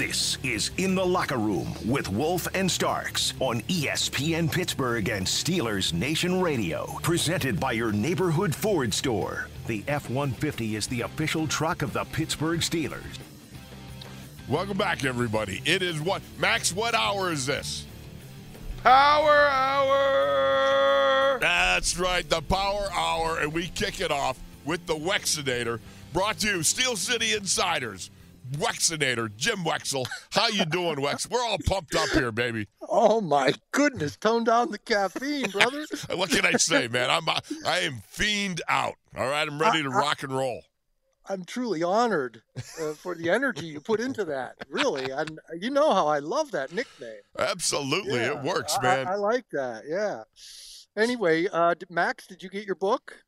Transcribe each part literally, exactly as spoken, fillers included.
This is In the Locker Room with Wolf and Starks on E S P N Pittsburgh and Steelers Nation Radio. Presented by your neighborhood Ford store. The F one fifty is the official truck of the Pittsburgh Steelers. Welcome back, everybody. It is what? Max, what hour is this? Power Hour! That's right, the Power Hour, and we kick it off with the Wexinator, brought to you, Steel City Insiders. Wexinator, Jim Wexel. How you doing, Wex? We're all pumped up here, baby. Oh, my goodness. Tone down the caffeine, brother. What can I say, man? I'm I am fiend out. All right, I'm ready to I, rock and roll. I'm truly honored uh, for the energy you put into that. Really, and you know how I love that nickname. Absolutely, yeah, it works, man. I, I like that. Yeah. Anyway, uh, Max, did you get your book?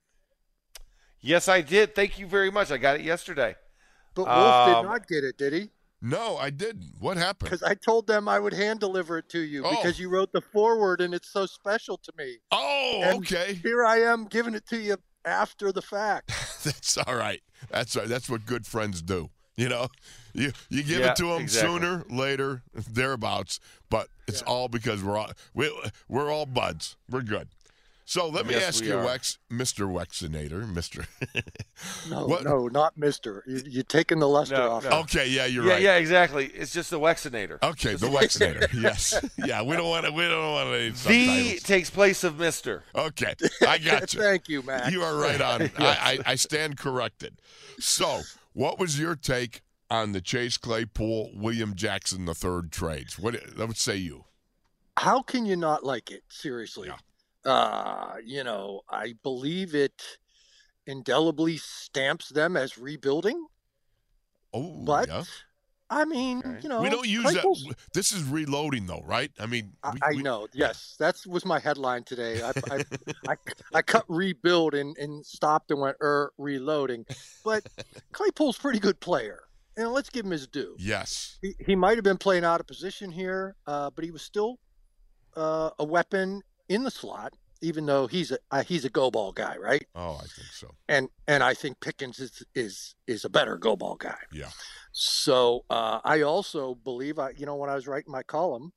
Yes, I did. Thank you very much. I got it yesterday. But Wolf um, did not get it, did he? No, I didn't. What happened? Because I told them I would hand deliver it to you oh. because you wrote the foreword and it's so special to me. Oh, and okay. Here I am giving it to you after the fact. That's all right. That's right. That's what good friends do. You know, you you give yeah, it to them exactly. sooner, later, thereabouts. But it's yeah. all because we're all we, we're all buds. We're good. So let me yes, ask you, Wex, Mister Wexinator, Mister no, what? no, not Mister You, you're taking the luster no, off. No. Okay, yeah, you're yeah, right. Yeah, exactly. It's just the Wexinator. Okay, the Wexinator. Yes, yeah. We don't want to. We don't want any The subtitles. takes place of Mister Okay, I got you. Thank you, Max. You are right on. yes. I, I I stand corrected. So, what was your take on the Chase Claypool, William Jackson the third trades? What what say you? How can you not like it? Seriously. Yeah. Uh, you know, I believe it indelibly stamps them as rebuilding. Oh, but yeah. I mean, okay. you know, we don't use Claypool's, that. This is reloading, though, right? I mean, we, I, I we, know. Yes, that was my headline today. I I, I, I cut rebuild and, and stopped and went er reloading. But Claypool's a pretty good player. And let's give him his due. Yes. He, he might have been playing out of position here, uh, but he was still uh, a weapon in the slot, even though he's a uh, he's a go ball guy, right? Oh, I think so. And and I think Pickens is is is a better go ball guy. Yeah. So uh, I also believe I you know when I was writing my column,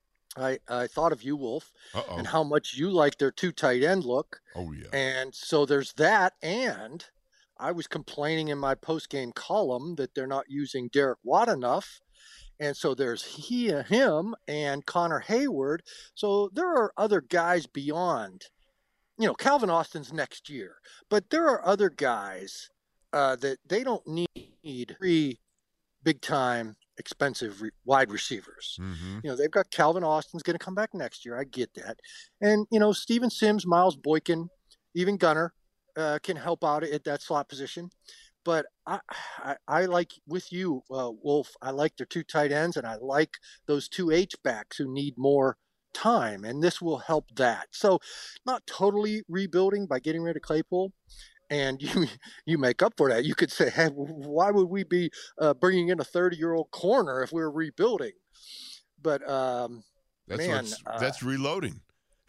I I thought of you, Wolf, Uh-oh. and how much you like their two tight end look. Oh yeah. And so there's that, and I was complaining in my post game column that they're not using Derek Watt enough. And so there's he, him, and Connor Hayward. So there are other guys beyond, you know, Calvin Austin's next year. But there are other guys uh, that they don't need three big-time, expensive re- wide receivers. Mm-hmm. You know, they've got Calvin Austin's going to come back next year. I get that. And, you know, Steven Sims, Miles Boykin, even Gunner uh, can help out at that slot position. But I, I, I like with you, uh, Wolf. I like their two tight ends, and I like those two H backs who need more time, and this will help that. So, not totally rebuilding by getting rid of Claypool, and you you make up for that. You could say, hey, why would we be uh, bringing in a thirty-year-old corner if we we're rebuilding? But um, that's man, uh, that's reloading.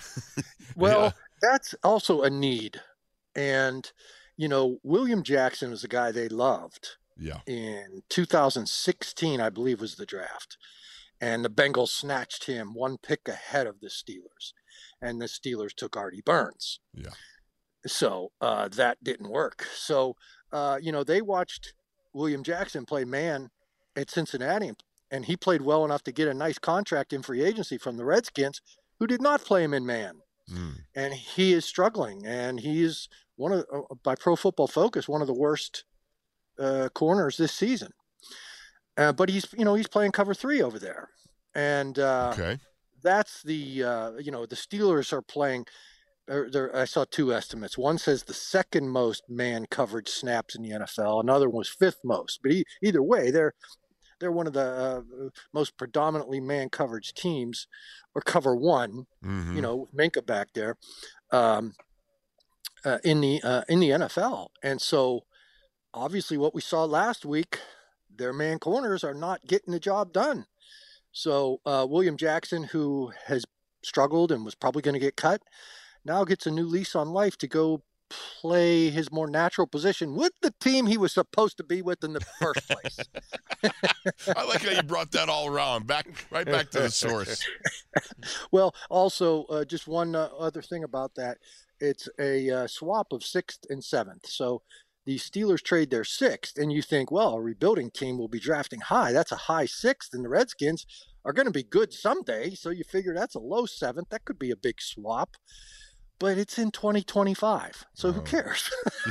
well, yeah. That's also a need, and. You know, William Jackson was a guy they loved. Yeah. In two thousand sixteen, I believe, was the draft. And the Bengals snatched him one pick ahead of the Steelers. And the Steelers took Artie Burns. Yeah. So uh, that didn't work. So, uh, you know, they watched William Jackson play man at Cincinnati. And he played well enough to get a nice contract in free agency from the Redskins, who did not play him in man. Mm. And he is struggling. And he is one of, uh, by Pro Football Focus, one of the worst uh, corners this season. Uh, but he's, you know, he's playing cover three over there. And uh, okay. that's the, uh, you know, the Steelers are playing. They're, they're, I saw two estimates. One says the second most man coverage snaps in the N F L. Another one was fifth most. But he, either way, they're they're one of the uh, most predominantly man coverage teams, or cover one. Mm-hmm. You know, with Minka back there. Um, Uh, in the uh, in the N F L. And so obviously what we saw last week, their man corners are not getting the job done. So uh, William Jackson, who has struggled and was probably going to get cut, now gets a new lease on life to go play his more natural position with the team he was supposed to be with in the first place. I like how you brought that all around, back right back to the source. Well, also, uh, just one uh, other thing about that. It's a uh, swap of sixth and seventh. So the Steelers trade their sixth, and you think, well, a rebuilding team will be drafting high. That's a high sixth, and the Redskins are going to be good someday. So you figure that's a low seventh. That could be a big swap. But it's in twenty twenty-five, so oh. who cares?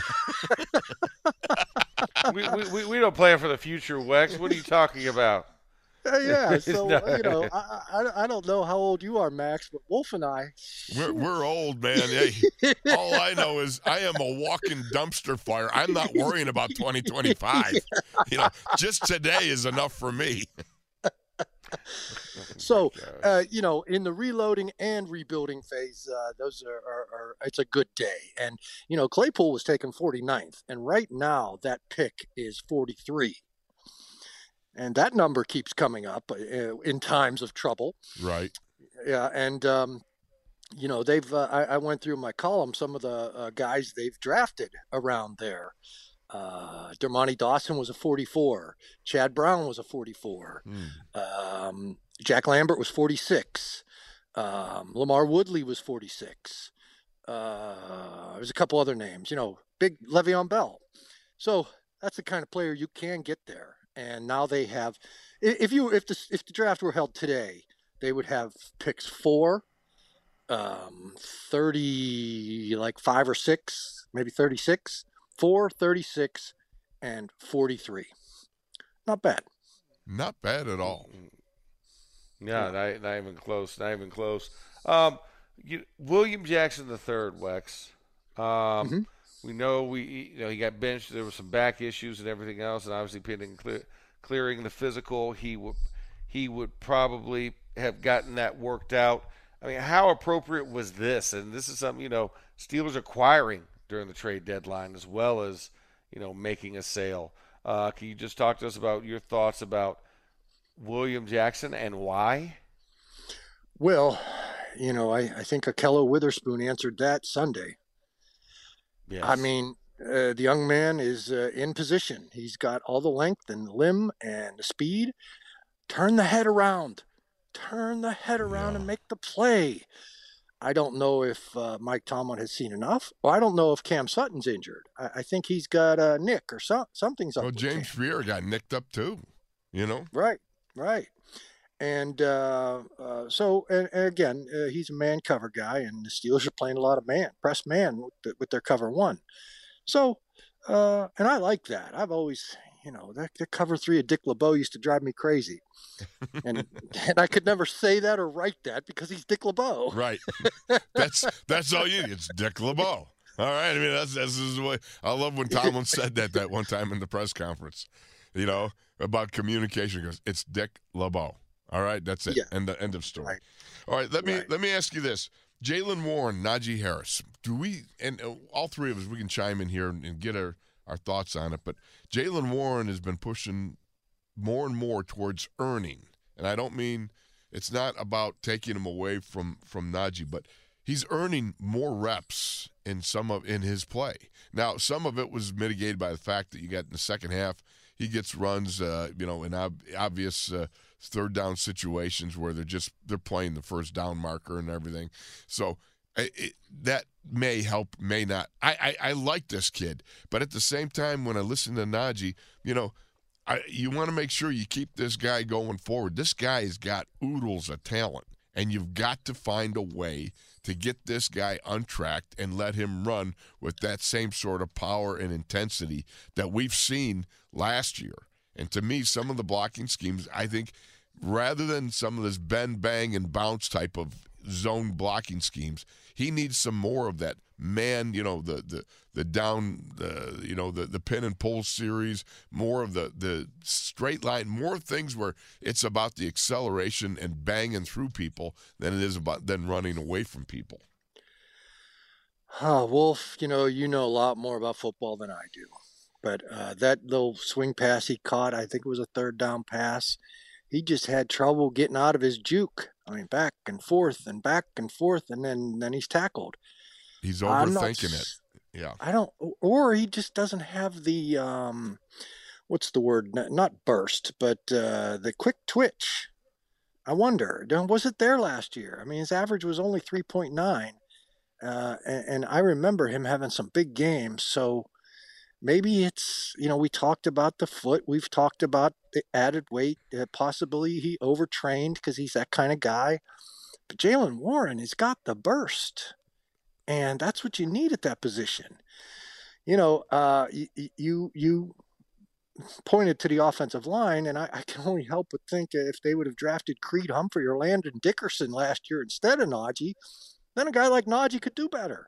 we, we, we don't plan for the future, Wex. What are you talking about? Uh, yeah, so, no. uh, you know, I, I I don't know how old you are, Max, but Wolf and I. We're, we're old, man. Hey, all I know is I am a walking dumpster fire. I'm not worrying about twenty twenty-five. Yeah. You know, just today is enough for me. So, uh, you know, in the reloading and rebuilding phase, uh, those are, are, are, it's a good day. And, you know, Claypool was taken forty-ninth, and right now that pick is forty-three. And that number keeps coming up uh, in times of trouble. Right. Yeah. And, um, you know, they've, uh, I, I went through my column, some of the uh, guys they've drafted around there. Uh, Dermontti Dawson was a forty-four. Chad Brown was a forty-four. Mm. Um, Jack Lambert was forty-six. Um, Lamar Woodley was forty-six. Uh, there's a couple other names, you know, big Le'Veon Bell. So that's the kind of player you can get there. And now they have, if you, if the, if the draft were held today, they would have picks four, um, thirty, like five or six, maybe thirty-six. four, thirty-six, and forty-three. Not bad. Not bad at all. Yeah, not, not even close. Not even close. Um, you, William Jackson the third, Wex. Um, mm-hmm. We know we, you know, he got benched. There were some back issues and everything else, and obviously pending clear, clearing the physical, he would he would probably have gotten that worked out. I mean, how appropriate was this? And this is something, you know, Steelers acquiring during the trade deadline, as well as, you know, making a sale. Uh, can you just talk to us about your thoughts about William Jackson and why? Well, you know, I, I think Ahkello Witherspoon answered that Sunday. Yes. I mean, uh, the young man is uh, in position. He's got all the length and limb and the speed. Turn the head around. Turn the head around yeah. and make the play. I don't know if uh, Mike Tomlin has seen enough, or I don't know if Cam Sutton's injured. I, I think he's got a nick or so, something's up. Well, James Freer got nicked up too, you know? Right, right. And uh, uh, so, and, and again, uh, he's a man cover guy, and the Steelers are playing a lot of man, press man with, the, with their cover one. So, uh, and I like that. I've always, you know, that, that cover three of Dick LeBeau used to drive me crazy. And and I could never say that or write that because he's Dick LeBeau. Right. That's that's all you need. It's Dick LeBeau. All right. I mean, that's that's the way. I love when Tomlin said that that one time in the press conference, you know, about communication. He goes, it's Dick LeBeau. All right. That's it. Yeah. End, end of story. Right. All right. Let me right. let me ask you this. Jaylen Warren, Najee Harris. Do we, and uh, all three of us, we can chime in here and, and get our, our thoughts on it. But Jaylen Warren has been pushing more and more towards earning. And I don't mean it's not about taking him away from, from Najee, but he's earning more reps in some of in his play. Now, some of it was mitigated by the fact that you got in the second half, he gets runs, uh, you know, in ob- obvious uh, third down situations where they're just they're playing the first down marker and everything. So it, it, that may help, may not. I, I I like this kid, but at the same time, when I listen to Najee, you know. I, you want to make sure you keep this guy going forward. This guy has got oodles of talent, and you've got to find a way to get this guy untracked and let him run with that same sort of power and intensity that we've seen last year. And to me, some of the blocking schemes, I think, rather than some of this bend, bang, and bounce type of zone blocking schemes, he needs some more of that man, you know, the the the down, the you know, the the pin and pull series, more of the the straight line, more things where it's about the acceleration and banging through people than it is about then running away from people. Oh, Wolf, you know, you know a lot more about football than I do. But uh, that little swing pass he caught, I think it was a third down pass. He just had trouble getting out of his juke. I mean, back and forth and back and forth, and then, then he's tackled. He's overthinking it. Yeah. I don't, or he just doesn't have the, um, what's the word? Not burst, but uh, the quick twitch. I wonder, was it there last year? I mean, his average was only three point nine. Uh, and, and I remember him having some big games. So maybe it's, you know, we talked about the foot. We've talked about the added weight. Uh, possibly he overtrained because he's that kind of guy. But Jaylen Warren has got the burst. And that's what you need at that position. You know, uh, you, you, you pointed to the offensive line, and I, I can only help but think if they would have drafted Creed Humphrey or Landon Dickerson last year instead of Najee, then a guy like Najee could do better.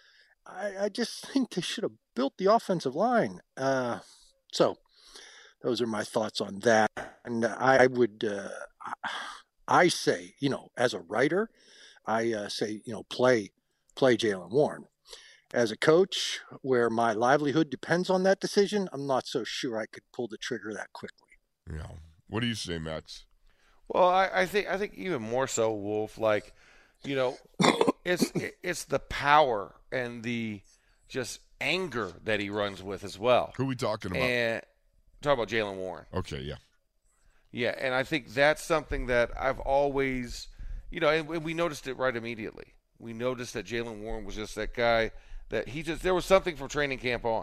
I, I just think they should have built the offensive line. Uh, so those are my thoughts on that. And I would, uh, I say, you know, as a writer, I uh, say, you know, play, play Jaylen Warren. As a coach, where my livelihood depends on that decision, I'm not so sure I could pull the trigger that quickly. Yeah. What do you say, Max? Well, I, I think I think even more so, Wolf. Like, you know, it's it's the power and the just anger that he runs with as well. Who are we talking about? And talk about Jaylen Warren. Okay, yeah. Yeah, and I think that's something that I've always, you know, and we noticed it right immediately. We noticed that Jaylen Warren was just that guy that he just, there was something from training camp on.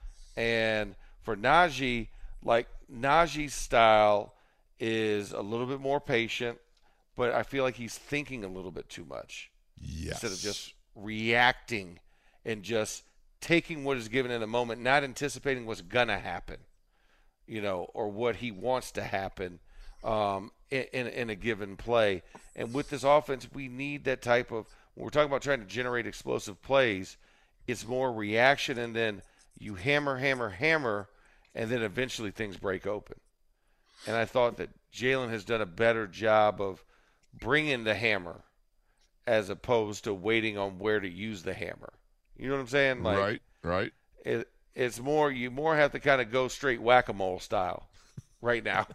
And for Najee, like Najee's style is a little bit more patient, but I feel like he's thinking a little bit too much. Yes. Instead of just reacting and just taking what is given in the moment, not anticipating what's going to happen, you know, or what he wants to happen um, in, in, in a given play. And with this offense, we need that type of, when we're talking about trying to generate explosive plays, it's more reaction, and then you hammer, hammer, hammer, and then eventually things break open. And I thought that Jaylen has done a better job of bringing the hammer as opposed to waiting on where to use the hammer. You know what I'm saying? Like, right, right. It, it's more, you more have to kind of go straight whack-a-mole style right now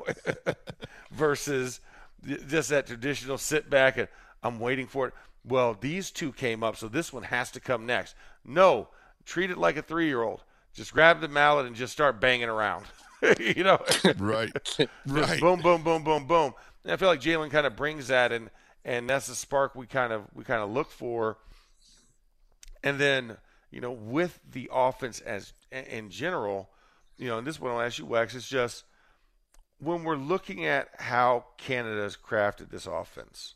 versus just that traditional sit back and I'm waiting for it. Well, these two came up, so this one has to come next. No, treat it like a three-year-old. Just grab the mallet and just start banging around. You know? Right. Right. Boom, boom, boom, boom, boom. And I feel like Jaylen kind of brings that, and and that's the spark we kind of we kind of look for. And then, you know, with the offense as in general, you know, and this one I'll ask you, Wex, it's just when we're looking at how Canada's crafted this offense,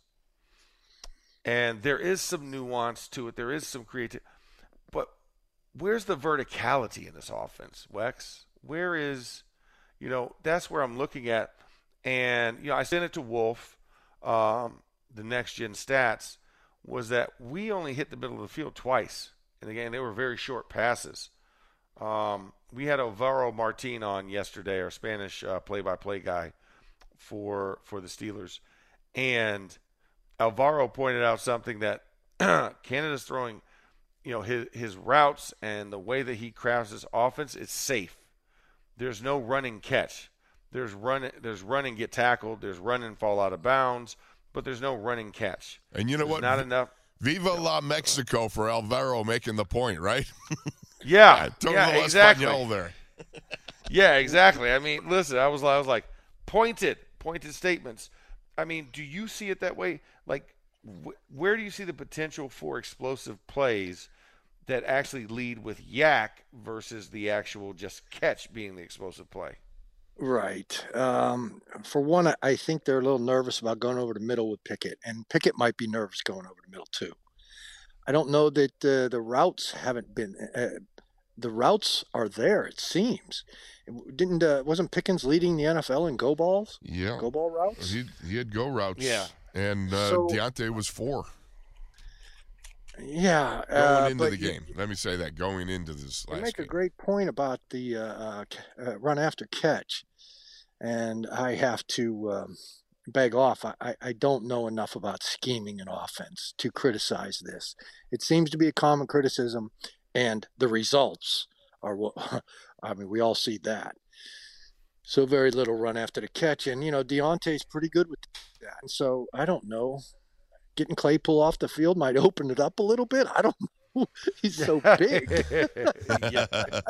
and there is some nuance to it, there is some creativity, but where's the verticality in this offense, Wex? Where is, you know, that's where I'm looking at. And, you know, I sent it to Wolf, um, the Next Gen Stats, was that we only hit the middle of the field twice. And again, they were very short passes. Um, we had Alvaro Martin on yesterday, our Spanish uh, play-by-play guy for for the Steelers. And Alvaro pointed out something that Canada's throwing, you know, his, his routes and the way that he crafts his offense is safe. There's no running catch. There's run, there's run and get tackled. There's run and fall out of bounds, but there's no running catch. And you know there's what? Not enough. Viva la Mexico for Alvaro making the point, right? Yeah, yeah, yeah, exactly. There. Yeah, exactly. I mean, listen, I was, I was like, pointed, pointed statements. I mean, do you see it that way? Like, wh- where do you see the potential for explosive plays that actually lead with yak versus the actual just catch being the explosive play? Right. Um, for one, I think they're a little nervous about going over the middle with Pickett, and Pickett might be nervous going over the middle too. I don't know that uh, the routes haven't been. Uh, the routes are there. It seems. Didn't uh, wasn't Pickens leading the N F L in go balls? Yeah, go ball routes. He he had go routes. Yeah, and uh, so, Deontay was four. Yeah, going uh, into the you, game. Let me say that going into this last you make game. a great point about the uh, uh, run after catch, and I have to um, beg off. I, I don't know enough about scheming an offense to criticize this. It seems to be a common criticism, and the results are what I mean. We all see that. So very little run after the catch, and you know Deontay's pretty good with that. And so I don't know. Getting Claypool off the field might open it up a little bit. I don't He's so big. Yeah.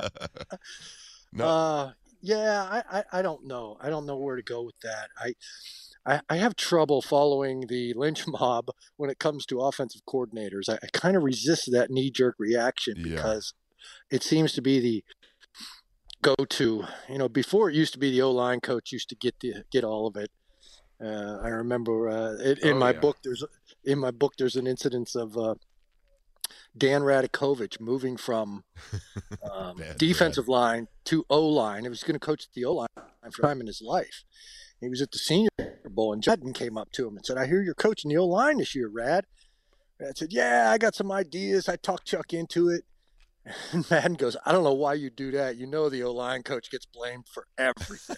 No, Uh, yeah, I, I, I don't know. I don't know where to go with that. I, I, I have trouble following the lynch mob when it comes to offensive coordinators. I, I kind of resist that knee jerk reaction yeah, because it seems to be the go to. You know, before it used to be the O line coach used to get the get all of it. Uh, I remember uh, it, in Oh, my yeah. book. There's in my book. There's an incidence of uh, Dan Radakovich moving from um, Bad, defensive line to O line. He was going to coach the O line for time in his life. He was at the Senior Bowl, and Madden came up to him and said, "I hear you're coaching the O line this year, Rad." And I said, "Yeah, I got some ideas. I talked Chuck into it." And Madden goes, "I don't know why you do that. You know the O line coach gets blamed for everything."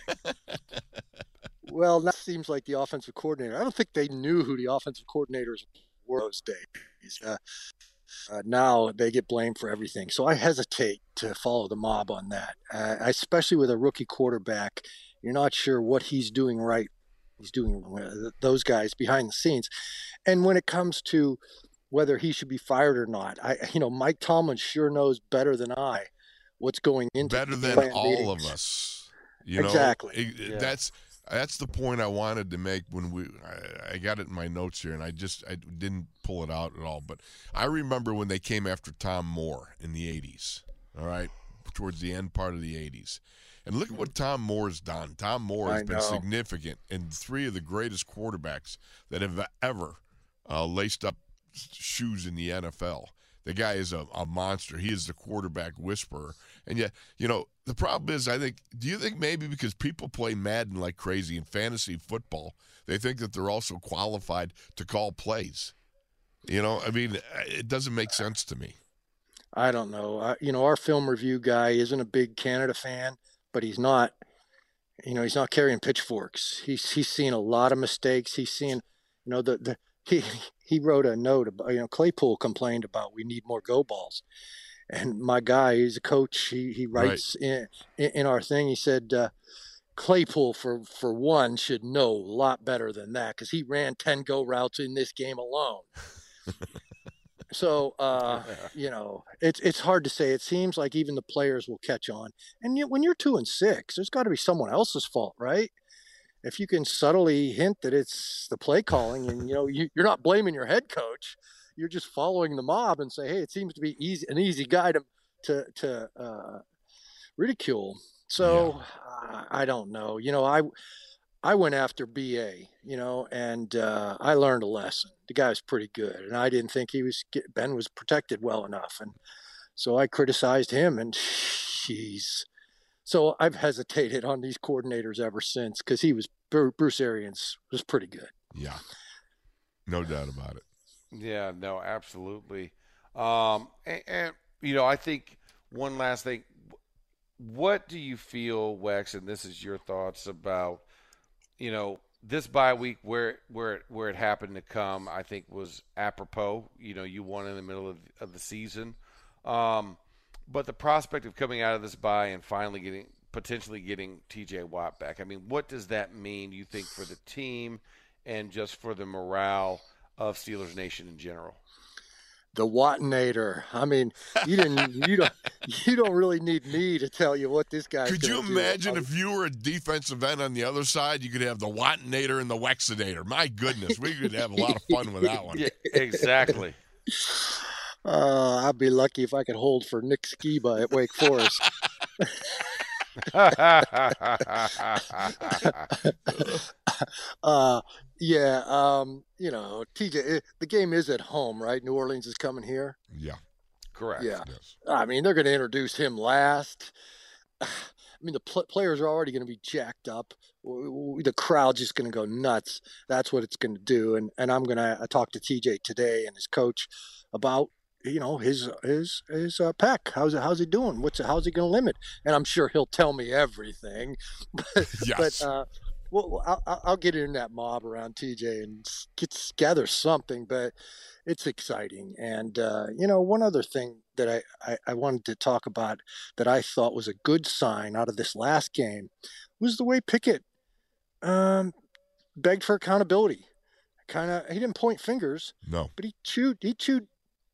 Well, that seems like the offensive coordinator. I don't think they knew who the offensive coordinators were those days. Uh, uh, now they get blamed for everything. So I hesitate to follow the mob on that, uh, especially with a rookie quarterback. You're not sure what he's doing right. He's doing uh, those guys behind the scenes. And when it comes to whether he should be fired or not, I, you know, Mike Tomlin sure knows better than I what's going into better the than plan all meetings. of us. You know, Exactly. It- it- Yeah. That's that's the point I wanted to make when we. I, I got it in my notes here, and I just I didn't pull it out at all. But I remember when they came after Tom Moore in the eighties. All right, towards the end part of the eighties. And look at what Tom Moore's done. Tom Moore has I been know. significant in three of the greatest quarterbacks that have ever uh, laced up shoes in the N F L. The guy is a, a monster. He is the quarterback whisperer. And yet, you know, the problem is, I think, do you think maybe because people play Madden like crazy in fantasy football, they think that they're also qualified to call plays? You know, I mean, it doesn't make sense to me. I don't know. I, you know, our film review guy isn't a big Canada fan, but he's not, you know, he's not carrying pitchforks. He's he's seen a lot of mistakes. He's seen, you know, the the he he wrote a note about, you know, Claypool complained about we need more go balls, and my guy, he's a coach. He he writes in, in in our thing. He said uh, Claypool for for one should know a lot better than that because he ran ten go routes in this game alone. So, uh, you know, it's it's hard to say. It seems like even the players will catch on. And yet, when you're two and six, there's got to be someone else's fault, right? If you can subtly hint that it's the play calling, and you know, you, you're not blaming your head coach, you're just following the mob and say, hey, it seems to be easy an easy guy to to to uh, ridicule. So, uh, I don't know. You know, I I went after B A, you know, and uh, I learned a lesson. The guy was pretty good, and I didn't think he was Ben was protected well enough, and so I criticized him. And jeez, so I've hesitated on these coordinators ever since because he was Bruce Arians was pretty good. Yeah, no doubt about it. Yeah, no, absolutely. Um, and, and you know, I think one last thing. What do you feel, Wex? And this is your thoughts about, you know, this bye week where where where it happened to come, I think was apropos. You know, you won in the middle of, of the season, um, but the prospect of coming out of this bye and finally getting potentially getting T J Watt back. I mean, what does that mean? You think for the team and just for the morale of Steelers Nation in general? The Wattinator. I mean, you didn't. You don't. You don't really need me to tell you what this guy. Could you do. imagine if you were a defensive end on the other side, you could have the Wattinator and the Wexinator? My goodness, we could have a lot of fun with that one. Yeah, exactly. Uh, I'd be lucky if I could hold for Nick Skiba at Wake Forest. uh, yeah, um, you know, T J, the game is at home, right? New Orleans is coming here. Yeah, Correct. Yeah. yes. I mean, they're going to introduce him last. I mean, the pl- players are already going to be jacked up. The crowd's just going to go nuts. That's what it's going to do. And and I'm going to talk to T J today and his coach about, you know, his his his uh, pack. How's how's he doing? What's how's he going to limit? And I'm sure he'll tell me everything. But, Yes. but uh, well, I'll, I'll get in that mob around T J and get gather something. But it's exciting. And uh, you know, one other thing that I, I I wanted to talk about that I thought was a good sign out of this last game was the way Pickett um, begged for accountability. Kind of, he didn't point fingers, No. but he chewed he chewed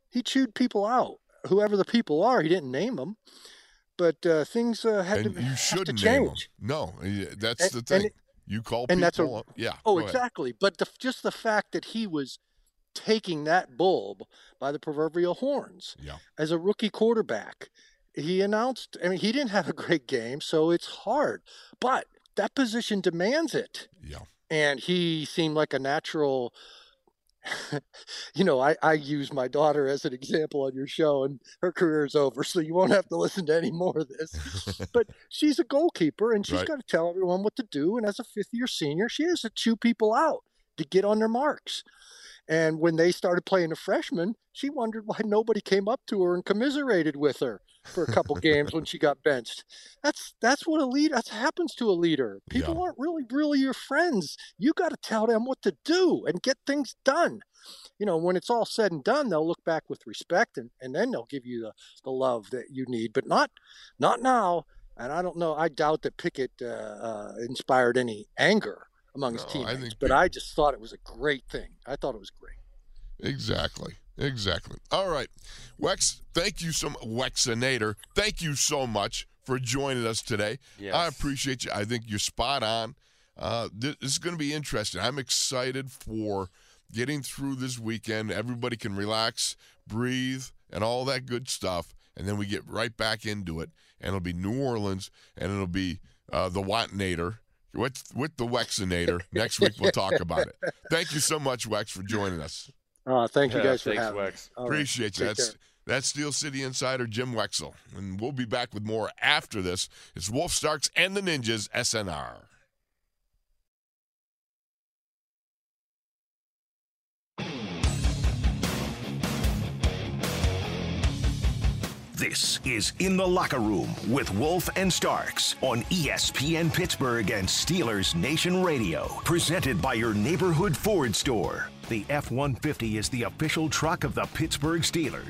he chewed people out. Whoever the people are, he didn't name them, but uh, things uh, had and to you have shouldn't to name them. change. No, that's And, the thing. and, you call and people that's a, up. Yeah. Oh, go ahead. exactly. But the, just the fact that he was taking that bull by the proverbial horns Yeah. as a rookie quarterback, he announced, I mean, he didn't have a great game, so it's hard. But that position demands it. Yeah. And he seemed like a natural. You know, I, I use my daughter as an example on your show, and her career is over, so you won't have to listen to any more of this. But she's a goalkeeper, and she's Right. got to tell everyone what to do. And as a fifth-year senior, she has to chew people out to get on their marks. And when they started playing the freshmen, she wondered why nobody came up to her and commiserated with her for a couple games when she got benched. That's that's what a leader, that happens to a leader. People Yeah. aren't really, really your friends. You got to tell them what to do and get things done. You know, when it's all said and done, they'll look back with respect, and, and then they'll give you the, the love that you need, but not not now. And I don't know, I doubt that Pickett uh, uh, inspired any anger among his No, I teammates, think but people- I just thought it was a great thing. I thought it was great. Exactly. Exactly. All right. Wex, thank you so much. Wexinator, thank you so much for joining us today. Yes. I appreciate you. I think you're spot on. Uh, this is going to be interesting. I'm excited for getting through this weekend. Everybody can relax, breathe, and all that good stuff. And then we get right back into it. And it'll be New Orleans, and it'll be uh, the Watnator with, with the Wexinator. Next week we'll talk about it. Thank you so much, Wex, for joining us. Uh, thank you Yeah, guys for thanks, having me. Wex. All right. Appreciate you. Take That's care. that's Steel City Insider Jim Wexell. And we'll be back with more after this. It's Wolf Starks and the Ninjas, S N R. This is In the Locker Room with Wolf and Starks on E S P N Pittsburgh and Steelers Nation Radio. Presented by your neighborhood Ford store. The F one fifty is the official truck of the Pittsburgh Steelers.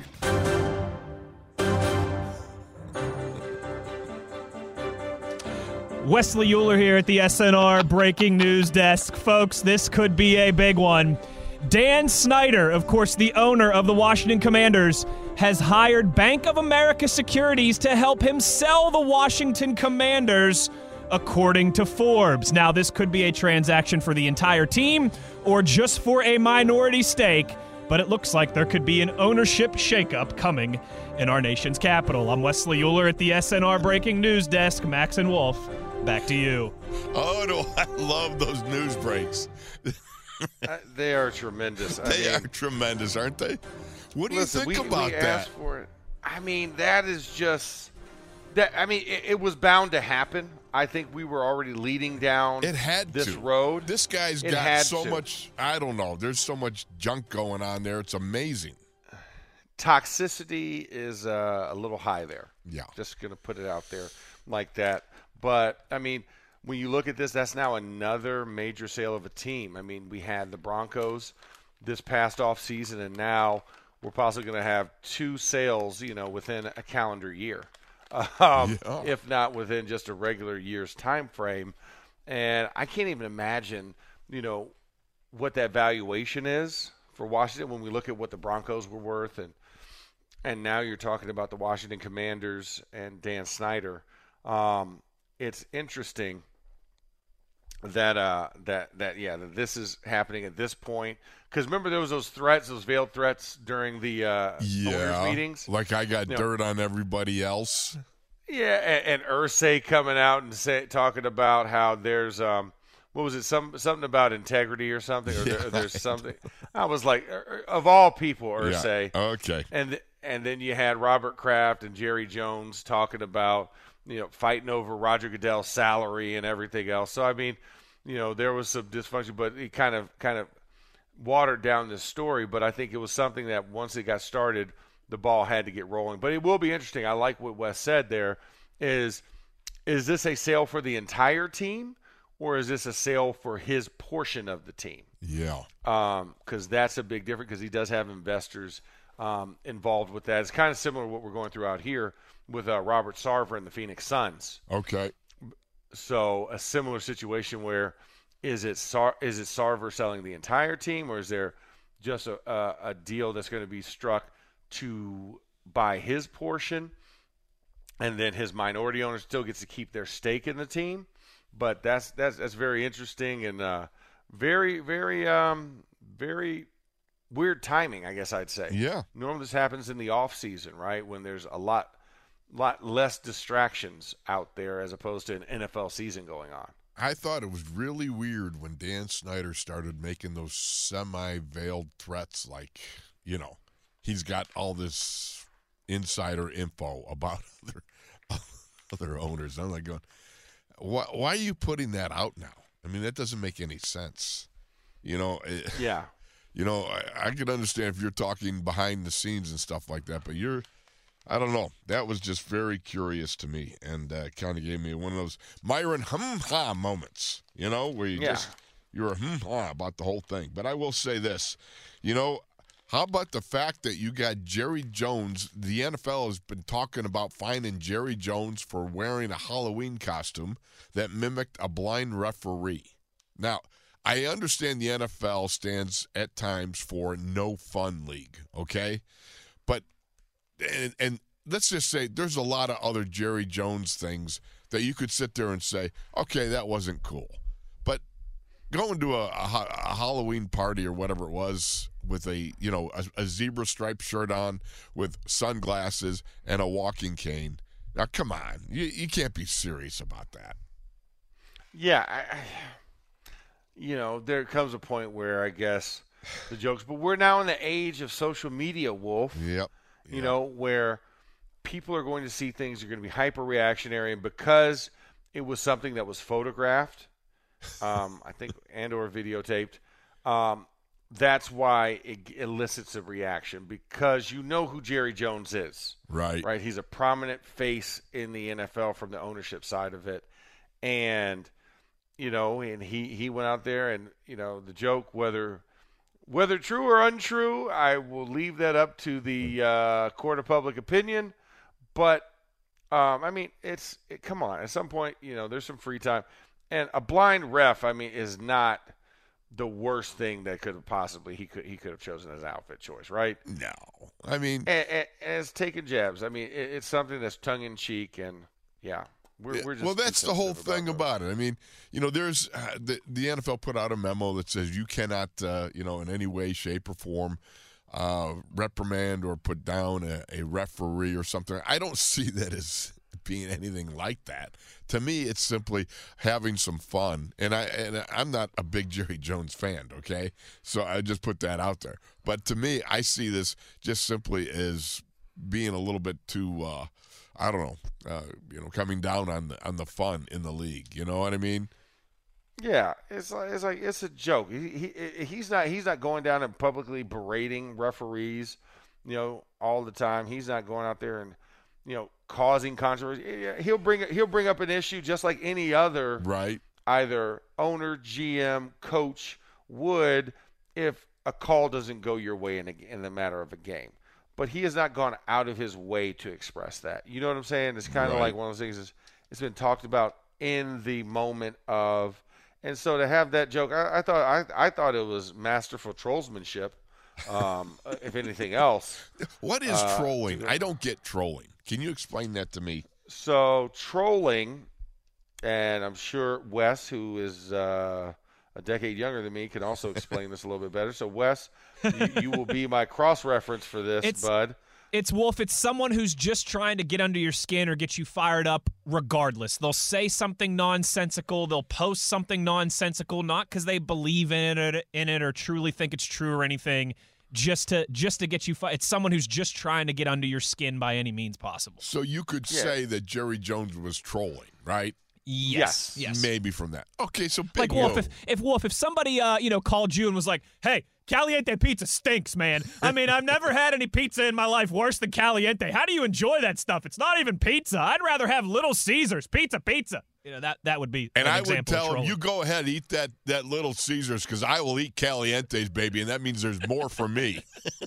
Wesley Euler here at the S N R Breaking News Desk. Folks, this could be a big one. Dan Snyder, of course, the owner of the Washington Commanders, has hired Bank of America Securities to help him sell the Washington Commanders, according to Forbes. Now, this could be a transaction for the entire team or just for a minority stake, but it looks like there could be an ownership shakeup coming in our nation's capital. I'm Wesley Euler at the S N R Breaking News Desk. Max and Wolf, back to you. Oh, do I love those news breaks. Uh, they are tremendous. I They mean, are tremendous, aren't they? What do listen, you think we, about we that? asked for it. I mean, that is just that. I mean, it, it was bound to happen. I think we were already leading down It had this to. road. This guy's It got had so to. much, I don't know. There's so much junk going on there. It's amazing. Toxicity is uh, a little high there. Yeah. Just going to put it out there like that. But, I mean, when you look at this, that's now another major sale of a team. I mean, we had the Broncos this past offseason, and now we're possibly going to have two sales, you know, within a calendar year, um, Yeah. if not within just a regular year's time frame. And I can't even imagine, you know, what that valuation is for Washington when we look at what the Broncos were worth, and and now you're talking about the Washington Commanders and Dan Snyder. Um, it's interesting that uh that that yeah that this is happening at this point, because remember there was those threats, those veiled threats during the uh, Yeah. owners meetings. Like I got No. dirt on everybody else. Yeah, and, and Irsay coming out and say, talking about how there's um, what was it, some something about integrity or something, or there, there's something. I was like, er, of all people, Irsay. Yeah. Okay. And th- and then you had Robert Kraft and Jerry Jones talking about, you know, fighting over Roger Goodell's salary and everything else. So I mean, you know, there was some dysfunction, but it kind of kind of watered down this story. But I think it was something that once it got started, the ball had to get rolling. But it will be interesting. I like what Wes said there. Is is this a sale for the entire team, or is this a sale for his portion of the team? Yeah. Because um, that's a big difference, because he does have investors um, involved with that. It's kind of similar to what we're going through out here with uh, Robert Sarver and the Phoenix Suns. Okay. So a similar situation where is it Sar- is it Sarver selling the entire team, or is there just a, a, a deal that's going to be struck to buy his portion, and then his minority owner still gets to keep their stake in the team. But that's that's that's very interesting and uh, very very um, very weird timing, I guess I'd say. Yeah. Normally this happens in the off season, right, when there's a lot lot less distractions out there as opposed to an N F L season going on. I thought it was really weird when Dan Snyder started making those semi-veiled threats, like, you know, he's got all this insider info about other other owners. I'm like going, why, why are you putting that out now? I mean, that doesn't make any sense. You know, it, Yeah. you know, I, I can understand if you're talking behind the scenes and stuff like that, but you're, I don't know. That was just very curious to me, and uh, kind of gave me one of those Myron hum-ha moments, you know, where you Yeah. just, you're hum-ha about the whole thing. But I will say this, you know, how about the fact that you got Jerry Jones? The N F L has been talking about fining Jerry Jones for wearing a Halloween costume that mimicked a blind referee. Now, I understand the N F L stands at times for no fun league, okay? But, and, and let's just say there's a lot of other Jerry Jones things that you could sit there and say, okay, that wasn't cool. But going to a, a, a Halloween party or whatever it was with a, you know, a, a zebra striped shirt on with sunglasses and a walking cane. Now, come on. You, you can't be serious about that. Yeah, I, I, you know, there comes a point where I guess the jokes, but we're now in the age of social media, Wolf. Yep. You yep. know, where people are going to see things, are going to be hyper reactionary, and because it was something that was photographed, um, I think, and or videotaped, um, that's why it elicits a reaction, because you know who Jerry Jones is. Right. Right. He's a prominent face in the N F L from the ownership side of it. And, you know, and he, he went out there and, you know, the joke, whether whether true or untrue, I will leave that up to the uh, court of public opinion. But, um, I mean, it's it, come on. At some point, you know, there's some free time. And a blind ref, I mean, is not the worst thing that could have possibly he could he could have chosen as outfit choice, right? No. I mean, and, and, and it's taking jabs. I mean, it, it's something that's tongue in cheek, and yeah. We're, we're just well, that's the whole about thing those. about it. I mean, you know, there's uh, the the N F L put out a memo that says you cannot, uh, you know, in any way, shape, or form, uh, reprimand or put down a, a referee or something. I don't see that as being anything like that. To me, it's simply having some fun. And I and I'm not a big Jerry Jones fan. Okay, so I just put that out there. But to me, I see this just simply as being a little bit too. Uh, I don't know, uh, you know, coming down on the on the fun in the league. You know what I mean? Yeah, it's like it's like it's a joke. He, he he's not he's not going down and publicly berating referees, you know, all the time. He's not going out there and, you know, causing controversy. He'll bring he'll bring up an issue just like any other right either owner, G M, coach would if a call doesn't go your way in a, in the matter of a game. But he has not gone out of his way to express that. You know what I'm saying? It's kind of right. like one of those things is it's been talked about in the moment of, and so to have that joke, I, I thought I, I thought it was masterful trollsmanship. Um, if anything else, what is uh, trolling? I don't get trolling. Can you explain that to me? So trolling, and I'm sure Wes, who is uh, a decade younger than me, can also explain this a little bit better. So Wes, you, you will be my cross-reference for this, It's- bud. It's Wolf. It's someone who's just trying to get under your skin or get you fired up regardless. They'll say something nonsensical. They'll post something nonsensical, not because they believe in it, in it or truly think it's true or anything, just to just to get you fired. It's someone who's just trying to get under your skin by any means possible. So you could Yeah. say that Jerry Jones was trolling, right? Yes. Yes. Yes. Maybe from that. Okay, so big Like Wolf, whoa. if, if Wolf, if somebody uh, you know, called you and was like, "Hey, Caliente pizza stinks, man. I mean, I've never had any pizza in my life worse than Caliente. How do you enjoy that stuff? It's not even pizza. I'd rather have Little Caesars. Pizza, pizza." You know, that that would be And an I would example of tell him, trolling. you go ahead, eat that, that Little Caesars, because I will eat Calientes, baby, and that means there's more for me.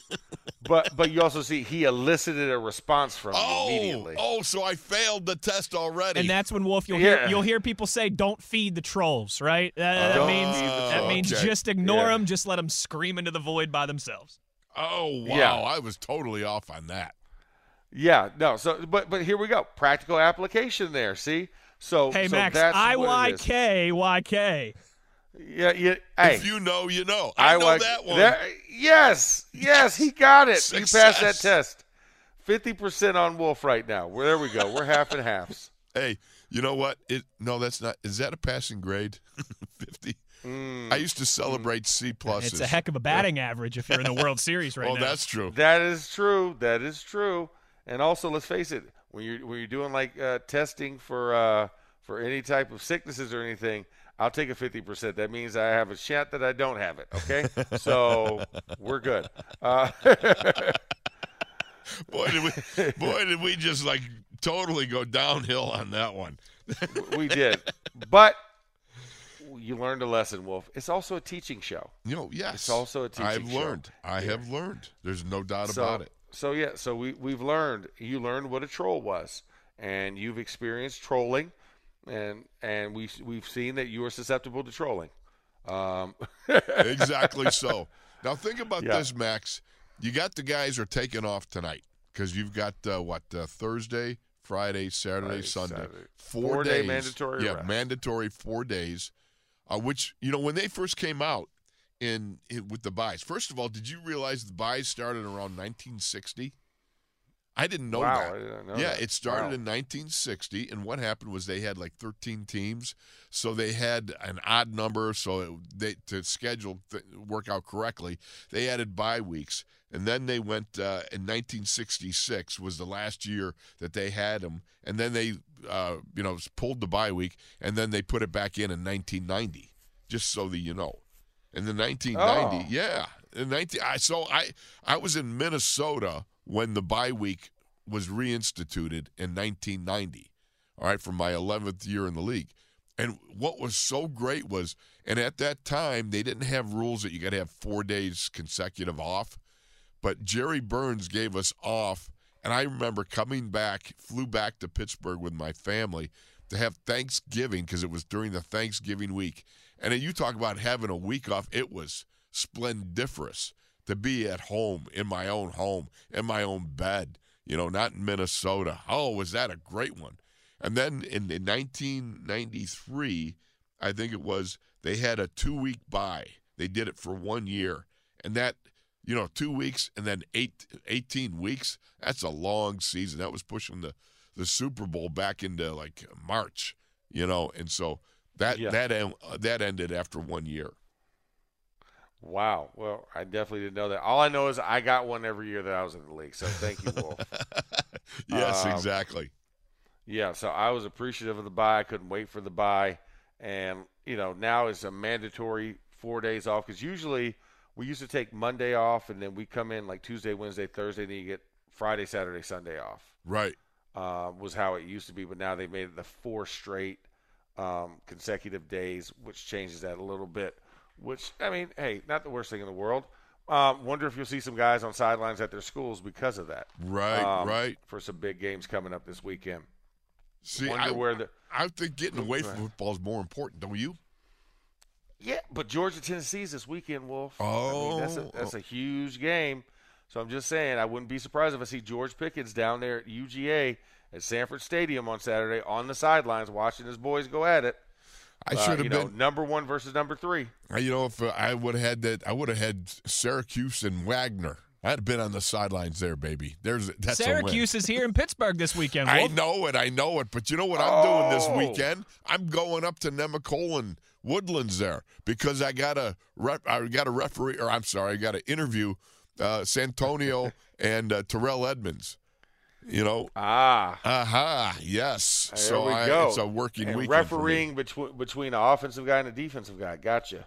But but you also see he elicited a response from oh, you immediately. oh, so I failed the test already. And that's when Wolf, you'll Yeah. hear you'll hear people say, "Don't feed the trolls," right? Uh, that Don't means feed the that trolls. means Okay. just ignore Yeah. them, just let them scream into the void by themselves. Oh, wow. Yeah. I was totally off on that. Yeah, no. So, but but here we go. Practical application there. See. So Hey, so Max, that's I what Y it is. K Y K. Yeah, yeah. Hey, If you know, you know. I, know like that one. that- yes, yes, he got it. You passed that Success. test. Fifty percent on Wolf right now. Well, there we go. We're half and halves. Hey, you know what? It no, that's not. Is that a passing grade? fifty. Mm, I used to celebrate C pluses. It's a heck of a batting average if you're in the World Series right Oh, now. that's true. that is true. That is true. And also, let's face it. When you're when you're doing like uh, testing for uh, for any type of sicknesses or anything, I'll take a fifty percent. That means I have a shot that I don't have it. Okay, so we're good. Uh, Boy, did we, boy, did we just like totally go downhill on that one. we did, but you learned a lesson, Wolf. It's also a teaching show. You know, yes. It's also a teaching I've show. learned. I have learned. There's no doubt So, about it. so yeah, so we we've learned. You learned what a troll was, and you've experienced trolling, and and we we've seen that you are susceptible to trolling. Um, Exactly so. Now think about Yeah. this, Max. You got the guys are taking off tonight because you've got uh, what uh, Thursday, Friday, Saturday, Friday, Sunday, Saturday. four Four-day days. mandatory Yeah, rest. mandatory four days. Uh, which you know when they first came out in, in with the buys. First of all, did you realize the buys started around nineteen sixty? I didn't know Wow, that. I didn't know yeah, that. it started Wow. in nineteen sixty, and what happened was they had like thirteen teams, so they had an odd number, so it, they to schedule th- work out correctly. They added bye weeks, and then they went uh, in nineteen sixty-six was the last year that they had them, and then they uh, you know pulled the bye week, and then they put it back in in nineteen ninety, just so that you know. In the nineteen ninety, Oh. yeah, in nineteen. I so I I was in Minnesota when the bye week was reinstituted in nineteen ninety. All right, for my eleventh year in the league, and what was so great was, and at that time they didn't have rules that you got to have four days consecutive off, but Jerry Burns gave us off, and I remember coming back, flew back to Pittsburgh with my family to have Thanksgiving because it was during the Thanksgiving week. And then you talk about having a week off. It was splendiferous to be at home, in my own home, in my own bed, you know, not in Minnesota. Oh, was that a great one. And then in, in nineteen ninety-three, I think it was, they had a two-week bye. They did it for one year. And that, you know, two weeks and then eight, eighteen weeks, that's a long season. That was pushing the, the Super Bowl back into, like, March, you know. And so that Yeah. that en- that ended after one year. Wow. Well, I definitely didn't know that. All I know is I got one every year that I was in the league. So thank you, Wolf. Yes, Um, exactly. Yeah, so I was appreciative of the bye. I couldn't wait for the bye. And, you know, now it's a mandatory four days off because usually we used to take Monday off and then we come in like Tuesday, Wednesday, Thursday, and then you get Friday, Saturday, Sunday off. Right. Uh, was how it used to be, but now they made it the four straight um, consecutive days, which changes that a little bit. Which, I mean, hey, not the worst thing in the world. Um, wonder if you'll see some guys on sidelines at their schools because of that. Right, um, right. For some big games coming up this weekend. See, Wonder I, where the I think getting away Go from ahead. football is more important, don't you? Yeah, but Georgia Tennessee's this weekend, Wolf. I Oh. mean, that's a that's a huge game. So I'm just saying, I wouldn't be surprised if I see George Pickens down there at U G A at Sanford Stadium on Saturday on the sidelines watching his boys go at it. I Uh, should you have know, been. number one versus number three. Uh, You know, if uh, I would have had that, I would have had Syracuse and Wagner. I'd have been on the sidelines there, baby. There's that's a win. Syracuse is here in Pittsburgh this weekend, I Wolf. know it, I know it. But you know what I'm doing this Oh. weekend? I'm going up to Nemacolin Woodlands there because I got a rep, I got a referee, or I'm sorry, I got to interview uh, Santonio and uh, Terrell Edmonds. You know, Ah. aha, yes. There so we I, go. it's a working And weekend for me. refereeing between between an offensive guy and a defensive guy. Gotcha.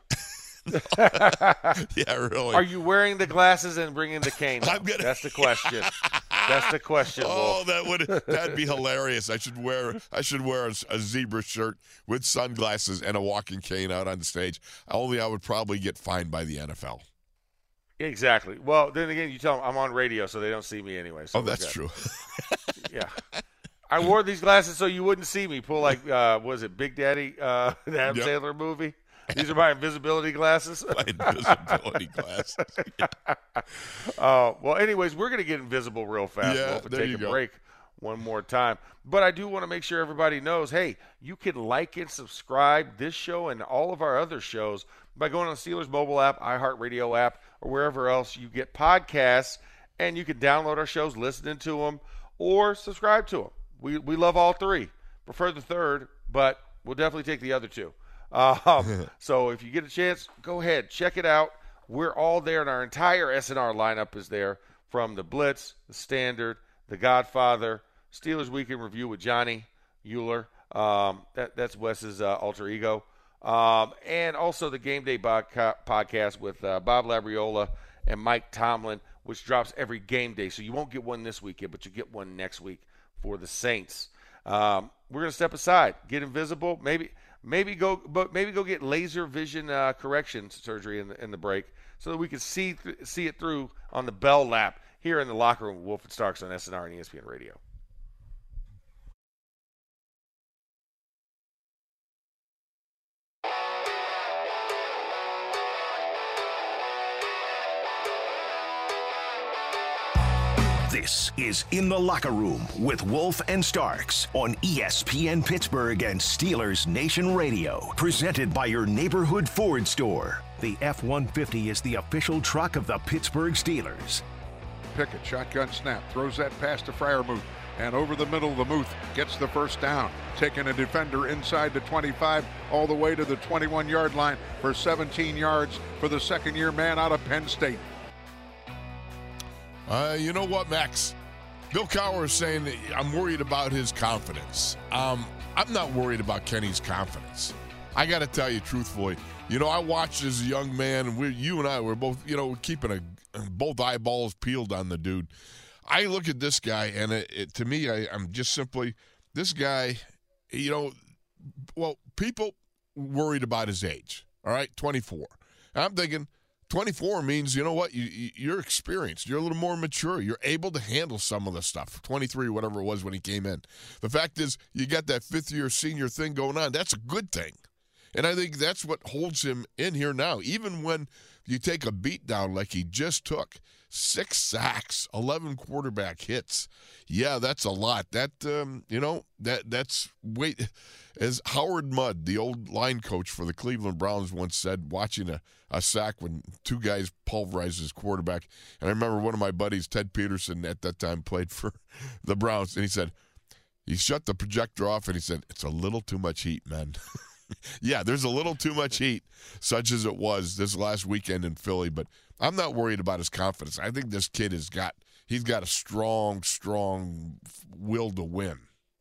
Yeah, really. Are you wearing the glasses and bringing the cane? I'm gonna- That's the question. That's the question, Oh, Wolf. that would that'd be hilarious. I should wear I should wear a, a zebra shirt with sunglasses and a walking cane out on the stage. Only I would probably get fined by the N F L. Exactly. Well, then again, you tell them I'm on radio, so they don't see me anyway. So Oh, we're that's good. true. Yeah. I wore these glasses so you wouldn't see me. Pull like, uh, was it Big Daddy, uh, the Adam Yep. Sandler movie? These are my invisibility glasses. My invisibility glasses. uh, well, anyways, we're going to get invisible real fast. Yeah, Wolf, and there take you a go. break one more time. But I do want to make sure everybody knows, hey, you can like and subscribe this show and all of our other shows by going on the Steelers mobile app, iHeartRadio app, or wherever else you get podcasts. And you can download our shows, listen to them, or subscribe to them. We we love all three. Prefer the third, but we'll definitely take the other two. Um, so if you get a chance, go ahead, check it out. We're all there, and our entire S N R lineup is there, from the Blitz, the Standard, the Godfather, Steelers Weekend Review with Johnny Euler. Um, that, that's Wes's uh, alter ego. Um, and also the Game Day bodca- podcast with uh, Bob Labriola and Mike Tomlin, which drops every game day. So you won't get one this weekend, but you get one next week for the Saints. Um, we're going to step aside, get invisible, maybe maybe go but maybe go get laser vision uh, correction surgery in the, in the break so that we can see th- see it through on the bell lap here in the locker room with Wolf and Starks on S N R and E S P N Radio. This is In the Locker Room with Wolf and Starks on E S P N Pittsburgh and Steelers Nation Radio. Presented by your neighborhood Ford store. The F one fifty is the official truck of the Pittsburgh Steelers. Pickett, shotgun snap, throws that pass to Freiermuth, and over the middle, the Muth gets the first down, taking a defender inside the twenty-five all the way to the twenty-one-yard line for seventeen yards for the second-year man out of Penn State. Uh, you know what, Max? Bill Cowher is saying that I'm worried about his confidence. Um, I'm not worried about Kenny's confidence. I got to tell you truthfully, you know, I watched as a young man, and we, you and I were both, you know, keeping a, both eyeballs peeled on the dude. I look at this guy, and it, it, to me, I, I'm just simply, this guy, you know, well, people worried about his age, all right, twenty-four. And I'm thinking, twenty-four means, you know what, you, you're experienced. You're a little more mature. You're able to handle some of the stuff. twenty-three, whatever it was when he came in. The fact is, you got that fifth-year senior thing going on. That's a good thing. And I think that's what holds him in here now. Even when you take a beat down like he just took, six sacks, eleven quarterback hits. Yeah, that's a lot. That, um, you know, that that's wait. As Howard Mudd, the old line coach for the Cleveland Browns, once said, watching a, a sack when two guys pulverized his quarterback. And I remember one of my buddies, Ted Peterson, at that time played for the Browns, and he said, he shut the projector off, and he said, it's a little too much heat, man. Yeah, there's a little too much heat, such as it was this last weekend in Philly. But I'm not worried about his confidence. I think this kid has got, he's got a strong, strong will to win.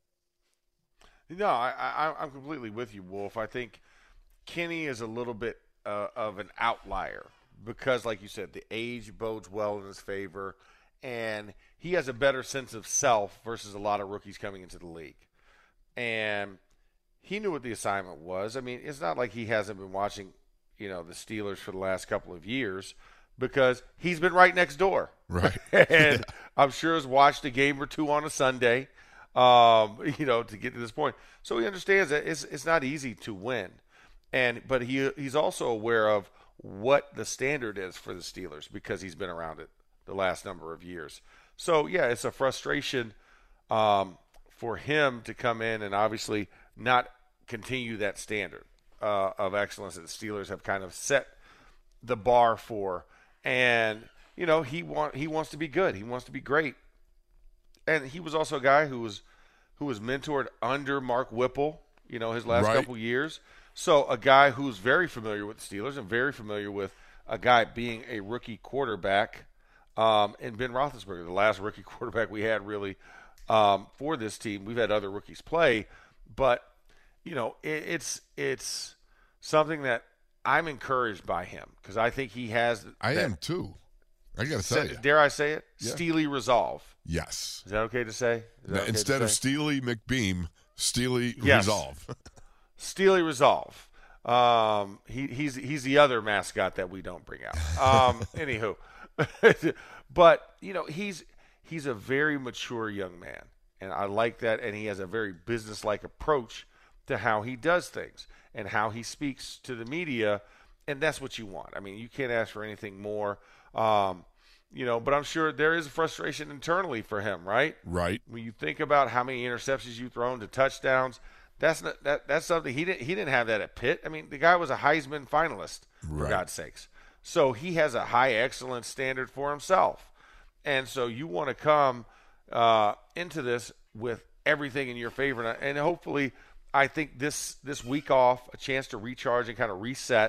No, I, I, I'm completely with you, Wolf. I think Kenny is a little bit uh, of an outlier because, like you said, the age bodes well in his favor, and he has a better sense of self versus a lot of rookies coming into the league. And he knew what the assignment was. I mean, it's not like he hasn't been watching, you know, the Steelers for the last couple of years because he's been right next door. Right. And Yeah. I'm sure has watched a game or two on a Sunday. Um, you know, to get to this point. So he understands that it's it's not easy to win. And but he he's also aware of what the standard is for the Steelers because he's been around it the last number of years. So yeah, it's a frustration um, for him to come in and obviously not continue that standard uh, of excellence that the Steelers have kind of set the bar for. And you know, he want he wants to be good. He wants to be great. And he was also a guy who was who was mentored under Mark Whipple, you know, his last Right. couple years. So a guy who's very familiar with the Steelers and very familiar with a guy being a rookie quarterback, um, and Ben Roethlisberger, the last rookie quarterback we had really um, for this team. We've had other rookies play, but you know, it, it's it's something that I'm encouraged by him because I think he has. I that, am too. I got to tell you. Dare I say it? Yeah. Steely resolve. Yes. Is that okay to say? Is that okay Instead to of say? Steely McBeam, Steely Yes. Resolve. Steely Resolve. Um, he, he's he's the other mascot that we don't bring out. Um, anywho, but you know he's he's a very mature young man, and I like that. And he has a very businesslike approach to how he does things. and how he speaks to the media, and that's what you want. I mean, you can't ask for anything more. Um, you know, but I'm sure there is frustration internally for him, right? Right. When you think about how many interceptions you've thrown to touchdowns, that's not, that that's something he didn't he didn't have that at Pitt. I mean, the guy was a Heisman finalist, for Right. God's sakes. So he has a high excellence standard for himself. And so you want to come uh, into this with everything in your favor. And hopefully, I think this this week off, a chance to recharge and kind of reset,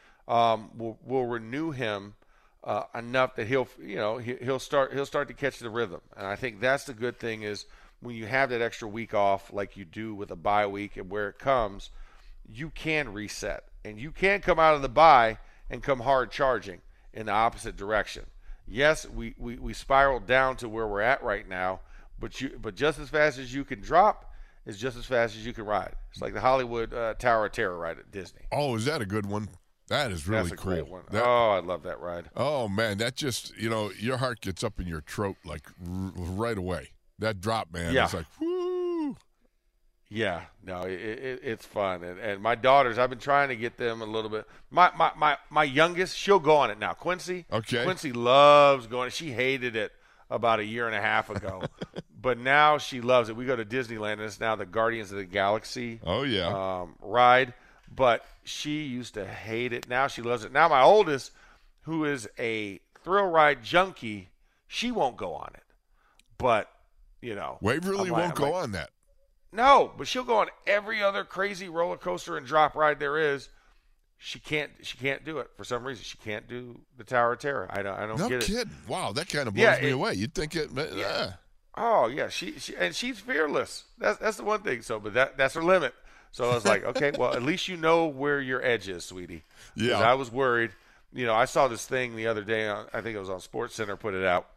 um, will will renew him uh, enough that he'll you know he, he'll start he'll start to catch the rhythm. And I think that's the good thing is when you have that extra week off, like you do with a bye week, and where it comes, you can reset and you can come out of the bye and come hard charging in the opposite direction. Yes, we, we, we spiraled down to where we're at right now, but you but just as fast as you can drop is just as fast as you can ride. It's like the Hollywood uh, Tower of Terror ride at Disney. Oh, is that a good one? That is really That's a cool. great one. That- oh, I love that ride. oh, man, that just, you know, your heart gets up in your throat like r- right away. That drop, man, Yeah. it's like, whoo. Yeah, no, it, it, it's fun. And, and my daughters, I've been trying to get them a little bit. My, my, my, my youngest, she'll go on it now. Quincy. Okay. Quincy loves going. She hated it about a year and a half ago. But now she loves it. We go to Disneyland, and it's now the Guardians of the Galaxy Oh, yeah. um, ride. But she used to hate it. Now she loves it. Now my oldest, who is a thrill ride junkie, she won't go on it. But, you know. Waverly I'm like- won't I'm go like, on that. No, but she'll go on every other crazy roller coaster and drop ride there is. She can't. She can't do it for some reason. She can't do the Tower of Terror. I don't. I don't No get it. kidding. Wow, that kind of blows Yeah, me it- away. You'd think it, yeah. Yeah. Oh yeah, she, she and she's fearless. That's that's the one thing. So, but that that's her limit. So I was like, okay, well, at least you know where your edge is, sweetie. 'Cause Yeah. I was worried. You know, I saw this thing the other day. On, I think it was on Sports Center. Put it out,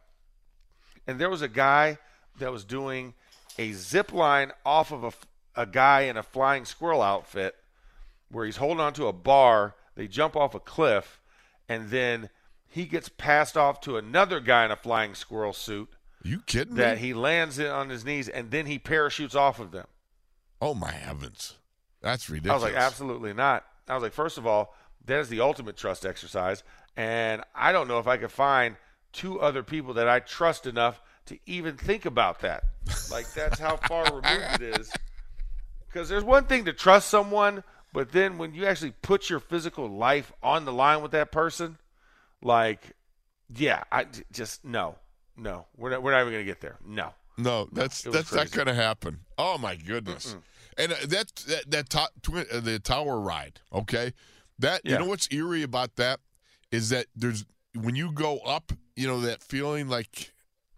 and there was a guy that was doing a zip line off of a, a guy in a flying squirrel outfit, where he's holding onto a bar. They jump off a cliff, and then he gets passed off to another guy in a flying squirrel suit. You kidding That me? he lands in on his knees, and then he parachutes off of them. Oh, my heavens. That's ridiculous. I was like, absolutely not. I was like, first of all, that is the ultimate trust exercise, and I don't know if I could find two other people that I trust enough to even think about that. Like, that's how far removed it is. Because there's one thing to trust someone, but then when you actually put your physical life on the line with that person, like, yeah, I j- just no, no, we're not, we're not even gonna get there. No, No, that's it was that's not crazy. going to happen. Oh my goodness! And uh, that that that to, twin, uh, the tower ride, okay? That Yeah. you know what's eerie about that is that there's when you go up, you know that feeling like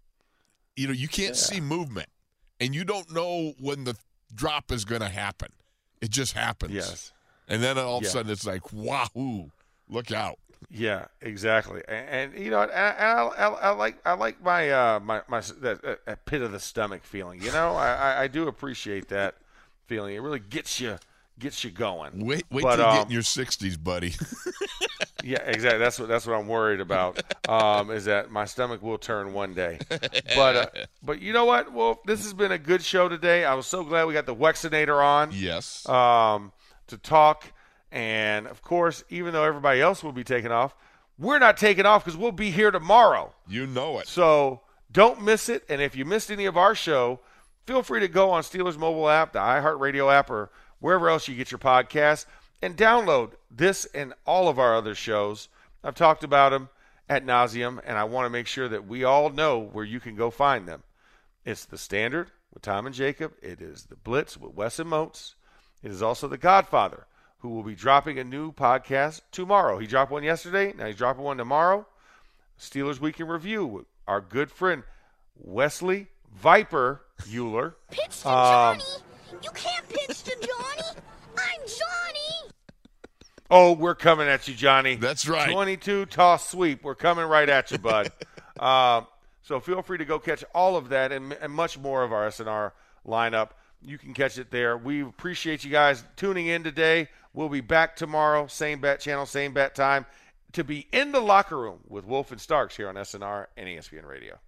you know you can't see movement, and you don't know when the drop is going to happen. It just happens. Yes. And then all of Yeah. a sudden it's like, wahoo! Look out! Yeah, exactly. And, and you know, and I, and I, I, I like I like my uh my my that, that, that pit of the stomach feeling. You know, I, I, I do appreciate that feeling. It really gets you gets you going. Wait, wait But, till you um, get in your sixties, buddy. Yeah, exactly. That's what that's what I'm worried about. Um, is that my stomach will turn one day. But uh, but you know what? Well, this has been a good show today. I was so glad we got the Wexinator on. Yes. Um, to talk. And, of course, even though everybody else will be taking off, we're not taking off because we'll be here tomorrow. You know it. So don't miss it. And if you missed any of our show, feel free to go on Steelers mobile app, the iHeartRadio app, or wherever else you get your podcasts, and download this and all of our other shows. I've talked about them ad nauseum, and I want to make sure that we all know where you can go find them. It's The Standard with Tom and Jacob. It is The Blitz with Wes and Moats. It is also The Godfather, who will be dropping a new podcast tomorrow. He dropped one yesterday. Now he's dropping one tomorrow. Steelers Week in Review with our good friend Wesley Viper Euler. Pitch to Um, Johnny. You can't pitch to Johnny. I'm Johnny. Oh, we're coming at you, Johnny. That's right. twenty-two toss sweep. We're coming right at you, bud. uh, so feel free to go catch all of that and, and much more of our S N R lineup. You can catch it there. We appreciate you guys tuning in today. We'll be back tomorrow, same bat channel, same bat time, to be in the locker room with Wolf and Starks here on S N R and E S P N Radio.